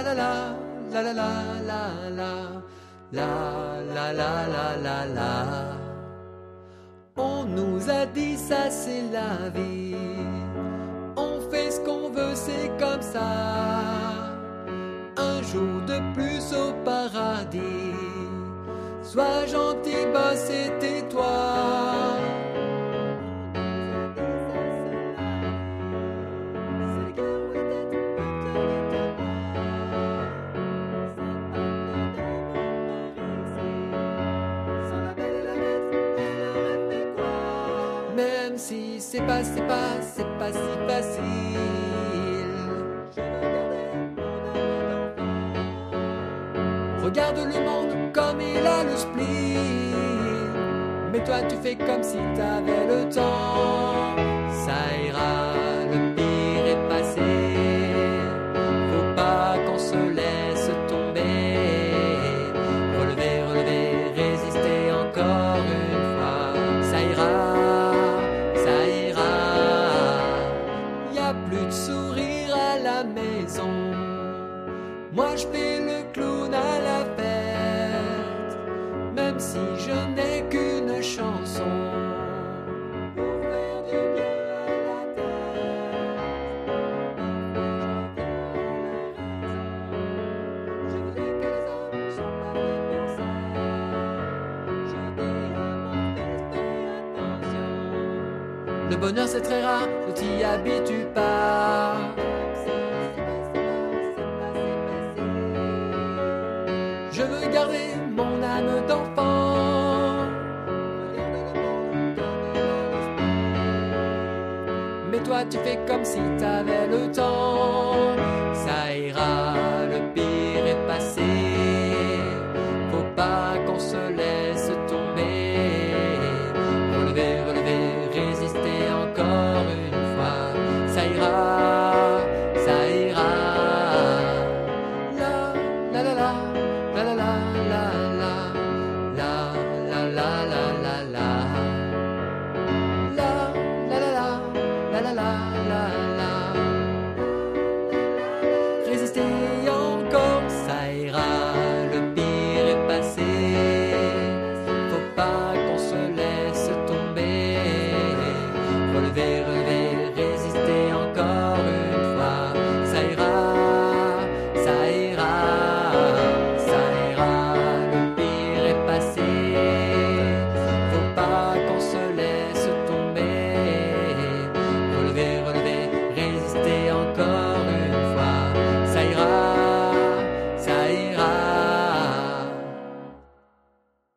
la la la la la la la la la. On nous a dit ça c'est la vie. On fait ce qu'on veut, c'est comme ça. Un jour de plus au paradis. Sois gentil, boss et tais-toi. Même si c'est pas si facile. Regarde le monde comme il a le spleen. Mais toi tu fais comme si t'avais le temps. Ça ira, le pire est passé. Faut pas qu'on se laisse tomber. Relever, relever, résister encore une fois. Ça ira, y a plus de sourire à la maison. Moi je fais le clown à la fête, même si je n'ai qu'une chanson. Pour faire du bien à la tête. Je voulais que les hommes soient pas faits pour ça. Je dis à mon fils, fais attention. Le bonheur c'est très rare, ne t'y habitue pas. Je veux garder mon âme d'enfant. Mais toi tu fais comme si t'avais le temps. Ça ira, le pire est passé. Faut pas qu'on se laisse tomber. Relever, relever, résister encore une fois. Ça ira.